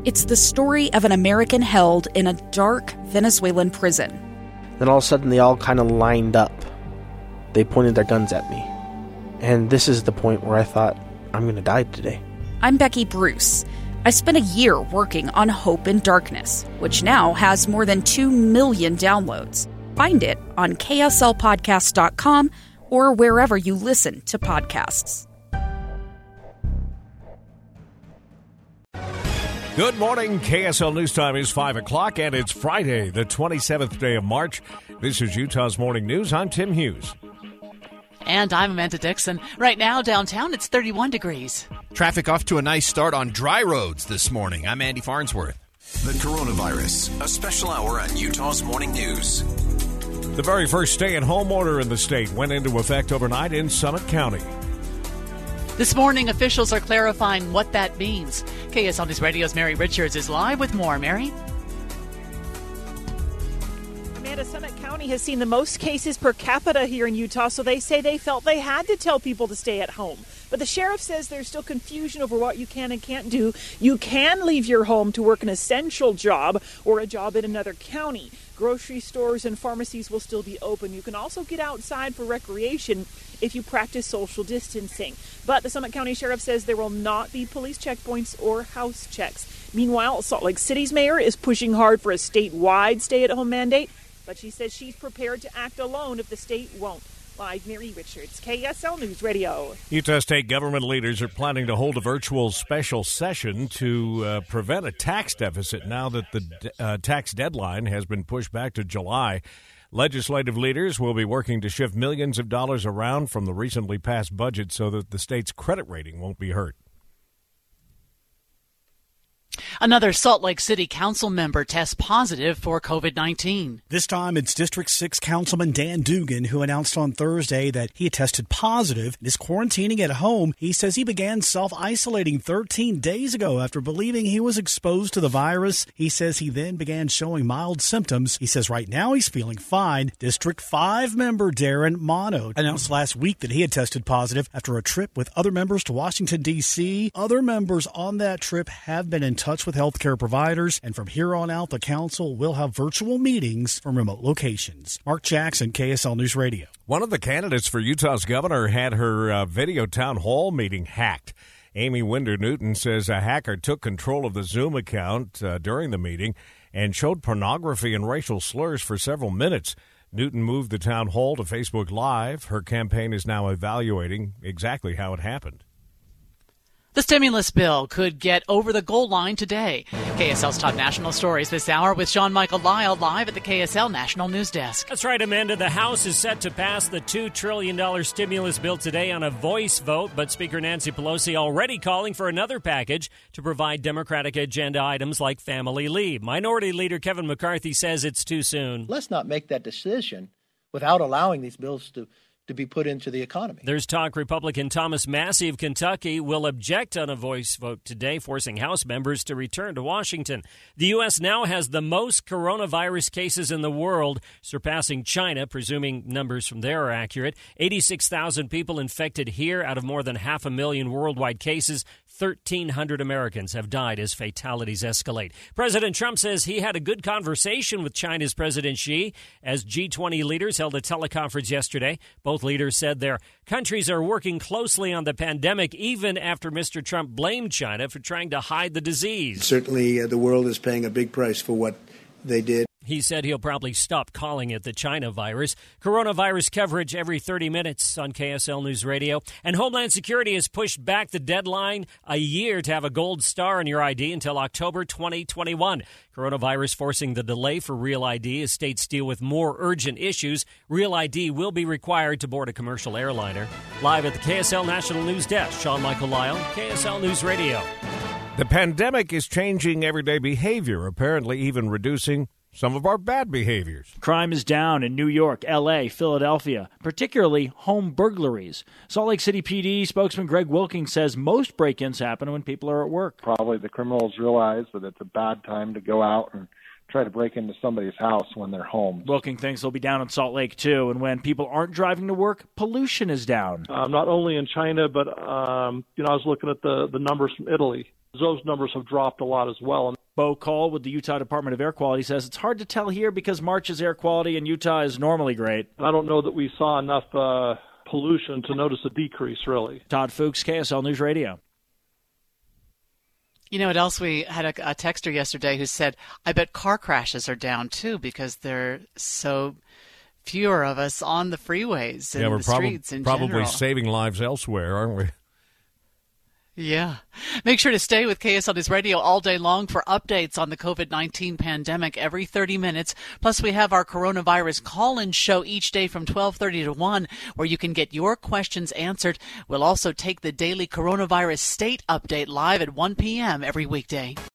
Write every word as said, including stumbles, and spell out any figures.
It's the story of an American held in a dark Venezuelan prison. Then all of a sudden they all kind of lined up. They pointed their guns at me. And this is the point where I thought, I'm going to die today. I'm Becky Bruce. I spent a year working on Hope in Darkness, which now has more than two million downloads. Find it on K S L podcast dot com or wherever you listen to podcasts. Good morning. K S L News Time is five o'clock, and it's Friday, the twenty-seventh day of March. This is Utah's Morning News. I'm Tim Hughes. And I'm Amanda Dixon. Right now, downtown, it's thirty-one degrees. Traffic off to a nice start on dry roads this morning. I'm Andy Farnsworth. The coronavirus, a special hour on Utah's Morning News. The very first stay-at-home order in the state went into effect overnight in Summit County. This morning, officials are clarifying what that means. K S L News Radio's Mary Richards is live with more. Mary? Amanda, Summit County has seen the most cases per capita here in Utah, so they say they felt they had to tell people to stay at home. But the sheriff says there's still confusion over what you can and can't do. You can leave your home to work an essential job or a job in another county. Grocery stores and pharmacies will still be open. You can also get outside for recreation if you practice social distancing. But the Summit County Sheriff says there will not be police checkpoints or house checks. Meanwhile, Salt Lake City's mayor is pushing hard for a statewide stay-at-home mandate, but she says she's prepared to act alone if the state won't. Live, Mary Richards, K S L News Radio. Utah state government leaders are planning to hold a virtual special session to uh, prevent a tax deficit now that the uh, tax deadline has been pushed back to July. Legislative leaders will be working to shift millions of dollars around from the recently passed budget so that the state's credit rating won't be hurt. Another Salt Lake City council member tests positive for covid nineteen. This time it's District six Councilman Dan Dugan, who announced on Thursday that he had tested positive and is quarantining at home. He says he began self-isolating thirteen days ago after believing he was exposed to the virus. He says he then began showing mild symptoms. He says right now he's feeling fine. District five member Darren Mono announced last week that he had tested positive after a trip with other members to Washington, D C Other members on that trip have been in touch with healthcare providers, and from here on out, the council will have virtual meetings from remote locations. Mark Jackson, K S L News Radio. One of the candidates for Utah's governor had her uh, video town hall meeting hacked. Amy Winder-Newton says a hacker took control of the Zoom account uh, during the meeting and showed pornography and racial slurs for several minutes. Newton moved the town hall to Facebook Live. Her campaign is now evaluating exactly how it happened. The stimulus bill could get over the goal line today. K S L's top national stories this hour with Sean Michael Lyle live at the K S L National News Desk. That's right, Amanda. The House is set to pass the two trillion dollars stimulus bill today on a voice vote, but Speaker Nancy Pelosi already calling for another package to provide Democratic agenda items like family leave. Minority Leader Kevin McCarthy says it's too soon. Let's not make that decision without allowing these bills to to be put into the economy. There's talk Republican Thomas Massie of Kentucky will object on a voice vote today, forcing House members to return to Washington. The U S now has the most coronavirus cases in the world, surpassing China, presuming numbers from there are accurate. eighty-six thousand people infected here out of more than half a million worldwide cases. thirteen hundred Americans have died as fatalities escalate. President Trump says he had a good conversation with China's President Xi as G twenty leaders held a teleconference yesterday. Both leaders said their countries are working closely on the pandemic, even after Mister Trump blamed China for trying to hide the disease. Certainly, uh, the world is paying a big price for what they did. He said he'll probably stop calling it the China virus. Coronavirus coverage every thirty minutes on K S L News Radio. And Homeland Security has pushed back the deadline a year to have a gold star on your I D until October twenty twenty-one. Coronavirus forcing the delay for Real I D as states deal with more urgent issues. Real I D will be required to board a commercial airliner. Live at the K S L National News Desk, Sean Michael Lyle, K S L News Radio. The pandemic is changing everyday behavior, apparently even reducing some of our bad behaviors. Crime is down in New York, L A, Philadelphia, particularly home burglaries. Salt Lake City P D spokesman Greg Wilking says most break-ins happen when people are at work. Probably the criminals realize that it's a bad time to go out and try to break into somebody's house when they're home. Wilking thinks they'll be down in Salt Lake, too. And when people aren't driving to work, pollution is down. Uh, not only in China, but um, you know, I was looking at the, the numbers from Italy. Those numbers have dropped a lot as well. Bo Cole with the Utah Department of Air Quality says it's hard to tell here because March's air quality in Utah is normally great. I don't know that we saw enough uh, pollution to notice a decrease, really. Todd Fuchs, K S L News Radio. You know what else? We had a, a texter yesterday who said, I bet car crashes are down, too, because there are so fewer of us on the freeways and yeah, we're the prob- streets in probably general. saving lives elsewhere, aren't we? Yeah. Make sure to stay with K S L News Radio all day long for updates on the covid nineteen pandemic every thirty minutes. Plus, we have our coronavirus call-in show each day from twelve thirty to one, where you can get your questions answered. We'll also take the daily coronavirus state update live at one p.m. every weekday.